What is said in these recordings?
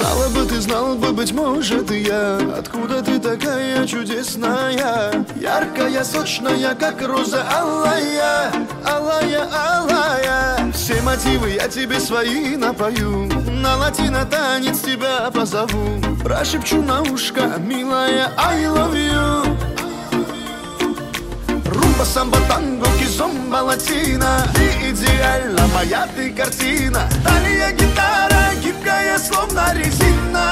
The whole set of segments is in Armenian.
Знал бы, быть может, и я. Откуда ты такая чудесная, яркая, сочная, как роза алая, алая, алая. Все мотивы я тебе свои напою, на латино танец тебя позову, прошепчу на ушко, милая, I love you. Румба, самбо, танго, кизомба, латина, ты идеальна, моя ты картина. Талия, гитара, гибкая, словно резина.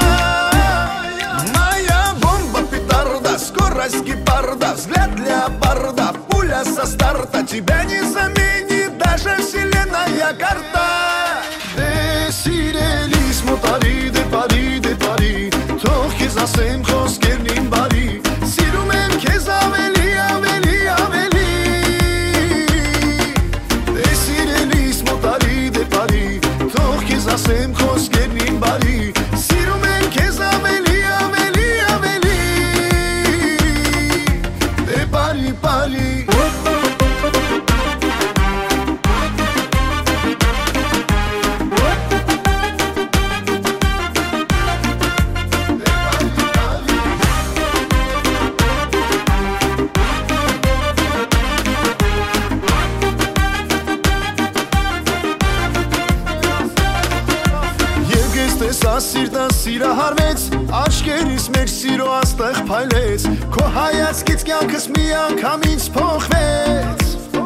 Моя бомба, петарда, скорость гепарда, взгляд леопарда, пуля со старта. Тебя не заменит даже вселенная карта. Սիրելիս մոտարի դե բարի դե բարի, թող քեզ ասեմ խոսքերն իմ բարի, սիրում եմ քեզ ավելի ավելի ավելի. Դե սիրելիս մոտարի դե բարի, թող քեզ ասեմ խոսքերն իմ բարի, սիրում եմ քեզ ավելի ավելի ավելի. Դե բարի բարի. Սիրտը սիրահարվեց, աչքերիս մեր սիրո աստեղ փայլեց, քո հայացքից կյանքս մի անգամ ինձ փոխվեց։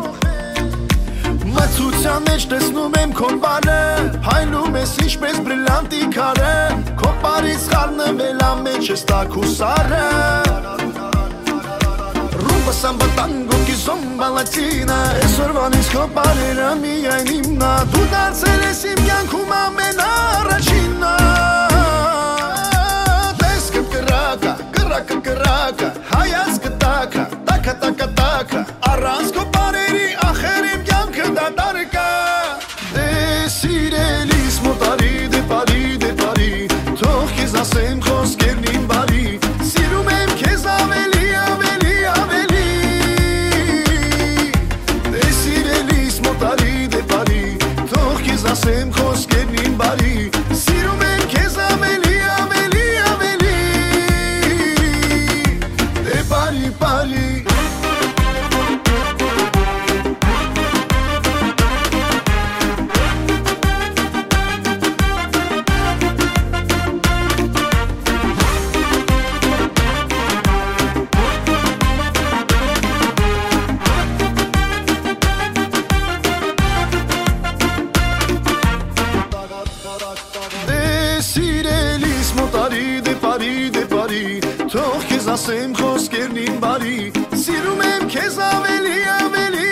Մթության մեջ տեսնում եմ քո բարը, փայլում ես ինչպես բրիլանտի քարը, քո բարից խառնվել ամեն չես տաք ու սարը։ Ռումբա, սամբա, տանգո, կիզոմբա, լատինա, այսօրվանից քո բարերը միայն իմնա, դու դարձել ես իմ կյանքում ամենաառաջինը։ Կրակը, հայացքը տակը, տակը, տակը, տակը, առանց քո բարերի ախեր իմ կյանքը դատարկ է։ Դե սիրելիս մոտարի դե բարի դե բարի, թող քեզ ասեմ խոսքերն իմ բարի, սիրում եմ քեզ ավելի ավելի ավելի։ Դե սիրելիս մոտարի դե բարի, թող քեզ ասեմ խոսքերն իմ բարի, սիրում եմ քեզ ավելի ավելի ավելի։ Pari, pari. Սիրելիս մոտարի դե բարի դե բարի, թող քեզ ասեմ խոսքերն իմ բարի, սիրում եմ քեզ ավելի ավելի